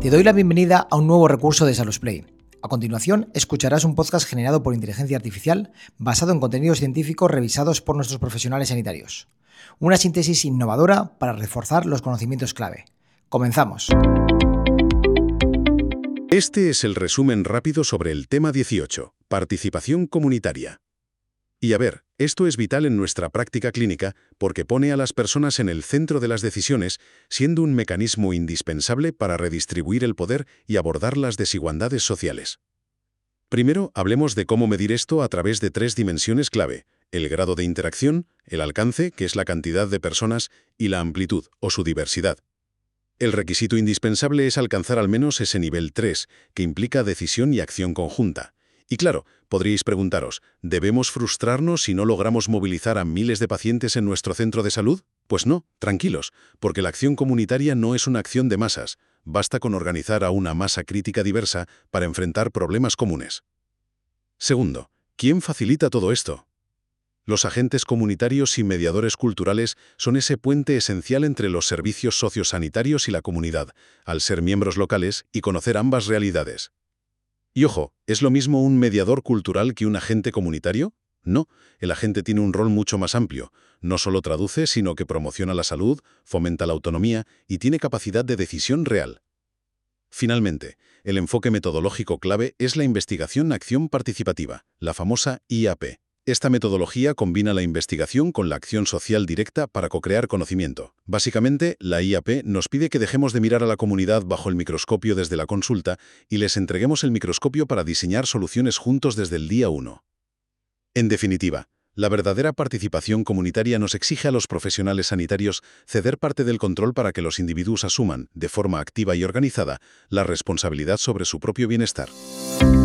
Te doy la bienvenida a un nuevo recurso de SalusPlay. A continuación, escucharás un podcast generado por inteligencia artificial basado en contenidos científicos revisados por nuestros profesionales sanitarios. Una síntesis innovadora para reforzar los conocimientos clave. ¡Comenzamos! Este es el resumen rápido sobre el tema 18, participación comunitaria. Y a ver, esto es vital en nuestra práctica clínica porque pone a las personas en el centro de las decisiones, siendo un mecanismo indispensable para redistribuir el poder y abordar las desigualdades sociales. Primero, hablemos de cómo medir esto a través de tres dimensiones clave: el grado de interacción, el alcance, que es la cantidad de personas, y la amplitud, o su diversidad. El requisito indispensable es alcanzar al menos ese nivel 3, que implica decisión y acción conjunta. Y claro, podríais preguntaros, ¿debemos frustrarnos si no logramos movilizar a miles de pacientes en nuestro centro de salud? Pues no, tranquilos, porque la acción comunitaria no es una acción de masas. Basta con organizar a una masa crítica diversa para enfrentar problemas comunes. Segundo, ¿quién facilita todo esto? Los agentes comunitarios y mediadores culturales son ese puente esencial entre los servicios sociosanitarios y la comunidad, al ser miembros locales y conocer ambas realidades. Y ojo, ¿es lo mismo un mediador cultural que un agente comunitario? No, el agente tiene un rol mucho más amplio. No solo traduce, sino que promociona la salud, fomenta la autonomía y tiene capacidad de decisión real. Finalmente, el enfoque metodológico clave es la investigación-acción participativa, la famosa IAP. Esta metodología combina la investigación con la acción social directa para co-crear conocimiento. Básicamente, la IAP nos pide que dejemos de mirar a la comunidad bajo el microscopio desde la consulta y les entreguemos el microscopio para diseñar soluciones juntos desde el día 1. En definitiva, la verdadera participación comunitaria nos exige a los profesionales sanitarios ceder parte del control para que los individuos asuman, de forma activa y organizada, la responsabilidad sobre su propio bienestar.